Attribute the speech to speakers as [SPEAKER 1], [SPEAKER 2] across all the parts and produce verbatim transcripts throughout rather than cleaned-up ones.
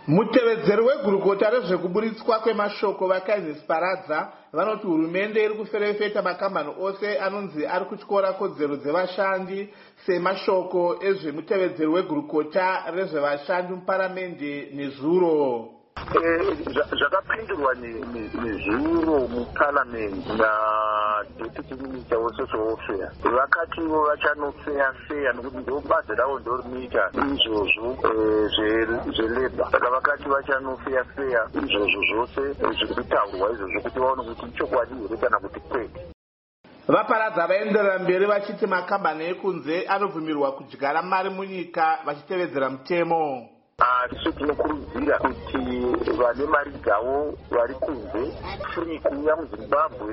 [SPEAKER 1] Mutevedzeri wegurukota rezvekuburitswa kwemashoko vakaizisiparadza vanoti hurumende iri kuferefeta makambani ose anonzi ari kutyora kodzero dzevashandi semashoko ezvemutevedzeri wegurukota rezvevashandi muparamende nezuro.
[SPEAKER 2] Zvakapindurwa nezuro muparamende naDeputy Minister weSocial Welfare vakativo vachanofeya feya nokuti ndo basa ravo ndorinoita izvozvo zveleba, saka vakati vachanofeya feya izvozvo zvose zviri kutaurwa izvozvo kuti vaone kuti chokwadi here kana kuti kwete.
[SPEAKER 1] Vaparadza vaenderera mberi vachiti makambani ekunze anobvumirwa kudyara mari munyika vachitevedzera mutemo.
[SPEAKER 2] Asi tinokurudzira kuti vane mari dzavo vari kunze free kuuya muZimbabwe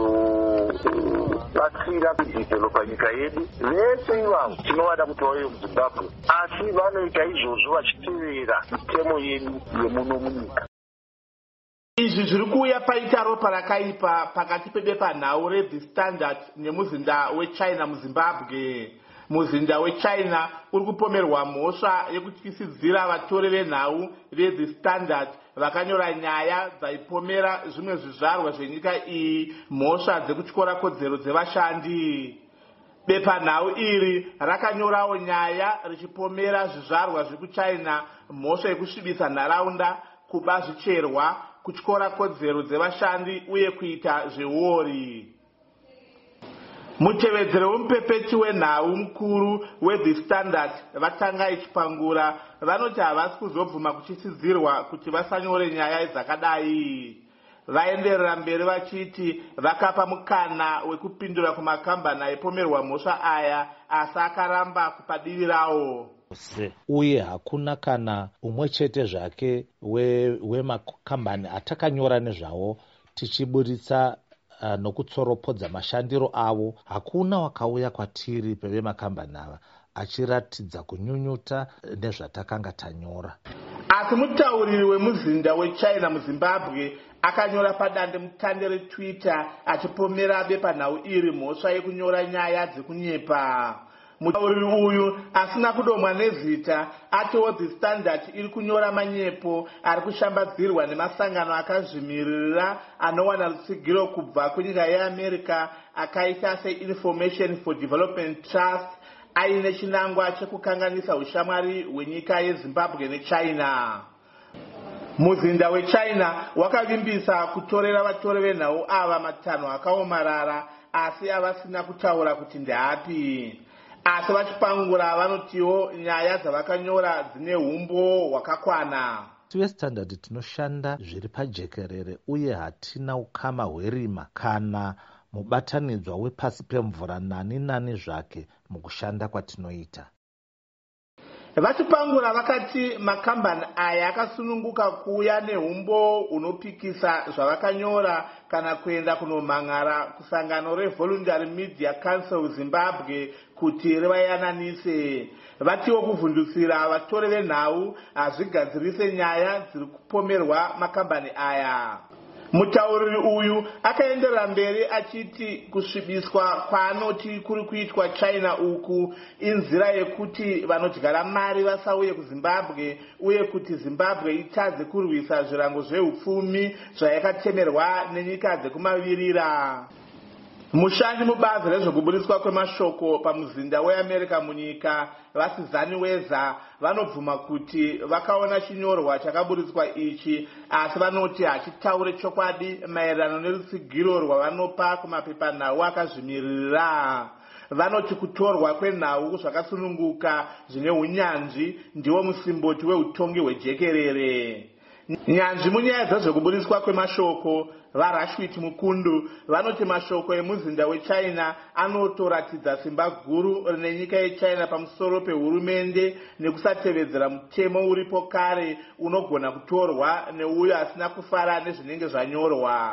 [SPEAKER 2] kuzobatsira kudhivhelopa nyika yedu. Vese ivavo tinovada kuti vauye muZimbabwe, asi vanoita izvozvo vachitevera mitemo yedu yemuno munyika.
[SPEAKER 1] Izvi zviri kuuya paita ropa rakaipa pakati pebepanhau reThe Standard nemuzinda weChina muZimbabwe. Muzinda weChina uri kupomerwa mhosva yekutyisidzira vatori venhau veThe Standard vakanyora nyaya dzaipomera zvimwe zvizvarwa zvenyika iyi mhosva dzekutyora kodzero dzevashandi. Bepanhau iri rakanyorawo nyaya richipomera zvizvarwa zvekuChina mhosva yekusvibisa nharaunda, kuba zvicherwa, kutyora kodzero dzevashandi uye kuita zveuori. Mutevedzeri womupepeti wenhau mukuru weThe Standard vaTangai Chipangura vanoti havasi kuzobvuma kutyisidzirwa kuti vasanyore nyaya dzakadai. Vaenderera mberi vachiti vakapa mukana wekupindura kumakambani aipomerwa mhosva aya asi akaramba kupa divi rawo.
[SPEAKER 3] Uye hakuna kana umwe chete zvake wemakambani atakanyora nezvawo tichiburitsa Uh, nokutsoropodza mashandiro avo. Hakuna wakauya kwatiri pevemakambani ava achiratidza kunyunyuta nezvatakanga tanyora.
[SPEAKER 1] Asi mutauriri wemuzinda weChina muZimbabwe akanyora padande mutande reTwitter achipomera bepanhau iri mhosva yekunyora nyaya dzekunyepa. Mutauriri uyu asina kudomwa nezita atiwo The Standard iri kunyora manyepo ari kushambadzirwa nemasangano akazvimirira anowana rutsigiro kubva kunyika yeAmerica akaita seInformation for Development Trust aine chinangwa chekukanganisa ushamwari hwenyika yeZimbabwe neChina. Muzinda weChina wakavimbisa kutorera vatori venhau ava matanho akaomarara asi avasina kutaura kuti ndeapi. Asi vachipangura vanotiwo nyaya dzavakanyora dzine umbo hwakakwana.
[SPEAKER 3] VeStandard tinoshanda zviri pajekerere uye hatina ukama hwerima kana mubatanidzwa wepasi pemvura nani nani zvake mukushanda kwatinoita.
[SPEAKER 1] Vachipangura vakati makambani aya akasununguka kuuya neumbo unopikisa zvavakanyora kana kuenda kunomhangara kusangano reVoluntary Media Council Zimbabwe kuti rivayananise. Vatiwo kuvhundusira vatori venhau hazvigadzirise nyaya dziri kupomerwa makambani aya. Mutauriri uyu akaenderera mberi achiti kusvibiswa kwaanoti kuri kuitwa China uku inzira yekuti vanodyara mari vasauye kuZimbabwe uye kuti Zimbabwe itadze kurwisa zvirango zveupfumi zvayakatemerwa nenyika dzekumavirira. Mushandi mubazi rezvekuburitswa kwemashoko pamuzinda weAmerica munyika vaSuzanne Weza vanobvuma kuti vakaona chinyorwa chakaburitswa ichi asi vanoti hachitaure chokwadi maererano nerutsigiro rwavanopa kumapepanhau akazvimirira. Vanoti kutorwa kwenhau zvakasununguka zvine unyanzvi ndiwo musimboti weutongi hwejekerere. Nyanzvi munyaya dzezvekuburitswa kwemashoko vaRashwit Mukundu vanoti mashoko emuzinda weChina anotoratidza simba guru rine nyika yeChina pamusoro pehurumende nekusatevedzera mutemo uripo kare unogona kutorwa neuyo asina kufara nezvinenge zvanyorwa.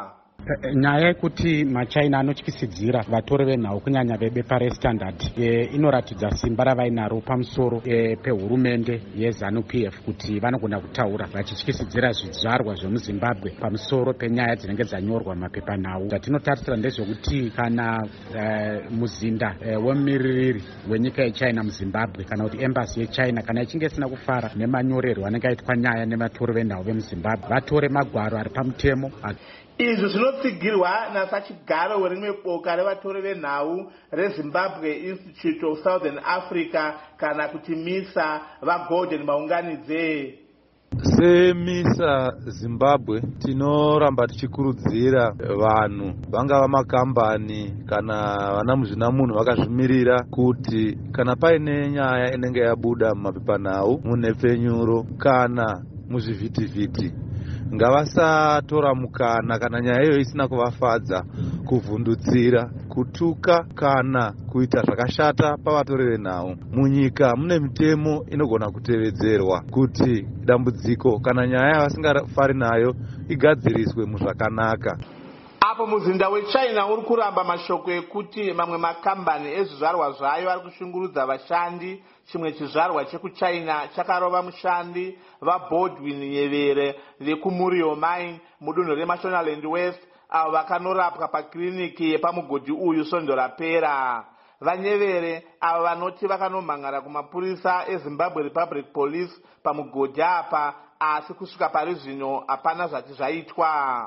[SPEAKER 4] Nyaya yekuti machina anotyisidzira vatori venhau kunyanya vebepa reStandard e, inoratidza simba ravainaro pamusoro e, pehurumende yeZANU-P F kuti vanogona kutaura vachityisidzira zvizvarwa zvemuZimbabwe pamusoro penyaya dzinenge dzanyorwa mumapepanhau. Zvatinotarisira ndezvekuti kana e, muzinda e, wemumiririri wenyika yeChina muZimbabwe kana kuti embassy yeChina kana ichinge isina kufara nemanyorerwo anenge aitwa nyaya nevatori venhau vemuZimbabwe vatore magwaro ari pamutemo.
[SPEAKER 1] Izvi zvinotsigirwa nasachigaro werimwe boka revatori venhau reZimbabwe Institute of Southern Africa kana kuti MISA vaGordon Maunganidze.
[SPEAKER 5] SeMISA Zimbabwe tinoramba tichikurudzira vanhu vangava makambani kana vana muzvinamunhu vakazvimirira kuti kana paine nyaya inenge yabuda mumapepanhau munhepfenyuro kana muzvivhitivhiti ngavasatora mukana kana nyaya iyo isina kuvafadza kuvhundutsira, kutuka kana kuita zvakashata pavatori venhau. Munyika mune mitemo inogona kutevedzerwa kuti dambudziko kana nyaya yavasingafari nayo igadziriswe muzvakanaka.
[SPEAKER 1] Apo muzinda weChina uri kuramba mashoko ekuti mamwe makambani ezvizvarwa zvayo ari kushungurudza vashandi. Chimwe chizvarwa chekuChina chakarova mushandi vaBaldwin Nyevere vekuMuriel Mine mudunhu reMashonaland West avo vakanorapwa pakiriniki yepamugodhi uyu svondo rapera. VaNyevere avo vanoti vakanomhangara kumapurisa eZimbabwe Republic Police pamugodhi apa, asi kusvika pari zvino hapana zvati zvaitwa.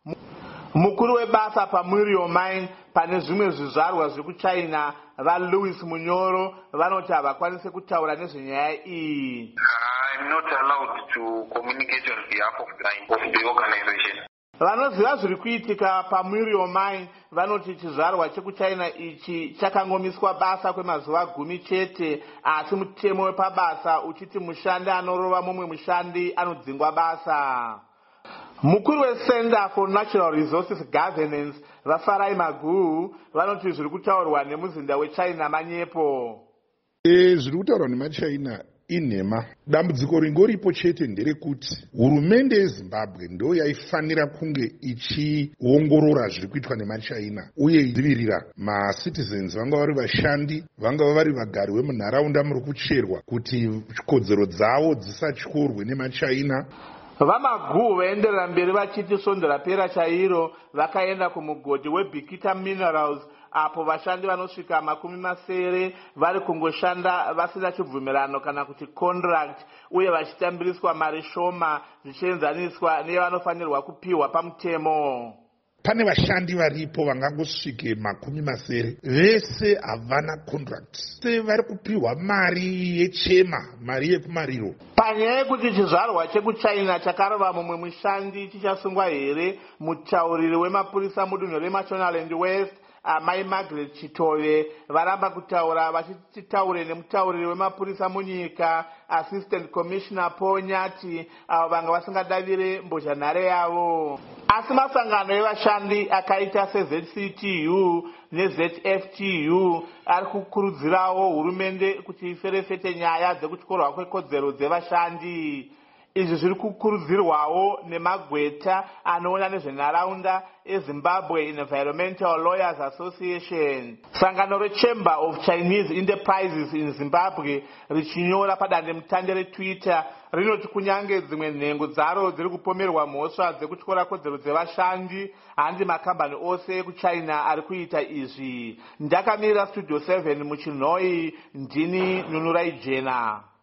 [SPEAKER 1] Mukuru webasa paMuriel Mine pane zvimwe zvizvarwa zvekuChina vaLouis Munyoro vanoti havakwanisi kutaura nezvenyaya iyi.
[SPEAKER 2] I'm not allowed to communicate on behalf of the, of the organization.
[SPEAKER 1] Vanoziva zviri kuitika paMuriel Mine vanoti chizvarwa chekuChina ichi chakangomiswa basa kwemazuva gumi chete, asi mutemo wepabasa uchiti mushandi anorova mumwe mushandi anodzingwa basa. Mukuru weCenter for Natural Resources Governance vaFarai Maguhu vanoti zviri kutaurwa nemuzinda weChina manyepo.
[SPEAKER 6] E, zviri kutaurwa nemaChina inhema. Dambudziko ringoripo chete nderekuti hurumende yeZimbabwe ndo yaifanira kunge ichiongorora zviri kuitwa nemaChina uye idzivirira macitizens vanga vari vashandi vanga vari vagari vemunharaunda muri kucherwa kuti kodzero dzavo dzisatyorwe nemaChina.
[SPEAKER 1] VaMaguhu vaenderera mberi vachiti svondo rapera chairo vakaenda kumugodhi weBikita Minerals apo vashandi vanosvika makumi masere vari kungoshanda vasina chibvumirano kana kuti contract uye vachitambiriswa mari shoma zvichienzaniswa nevanofanirwa kupiwa pamutemo.
[SPEAKER 6] Pane vashandi varipo vangangosvike makumi masere vese havana contract, se vari kupiwa mari yechema, mari yekumariro.
[SPEAKER 1] Panyaya yekuti chizvarwa chekuChina chakarova mumwe mushandi chichasungwa here, mutauriri wemapurisa mudunhu reMashonaland West Amai Margaret Chitove varamba kutaura vachitaure nemutauriri wemapurisa munyika Assistant Commissioner Paul Nyati avo vanga vasingadavire mbozhanhare yavo. Asi masangano evashandi akaita seZ C T U neZ F T U ari kukurudzirawo hurumende kuti iferefete nyaya dzekutyorwa kwekodzero dzevashandi. Izvi zviri kukurudzirwawo nemagweta anoona nezvenharaunda eZimbabwe Environmental Lawyers Association. Sangano reChamber of Chinese Enterprises in Zimbabwe richinyora padandemutande reTwitter rinoti kunyange dzimwe nhengo dzaro dziri kupomerwa mhosva dzekutyora kodzero dzevashandi, handi makambani ose ekuChina ari kuita izvi. Ndakamirira Studio seven muChinhoi, ndini Nunurai Jena.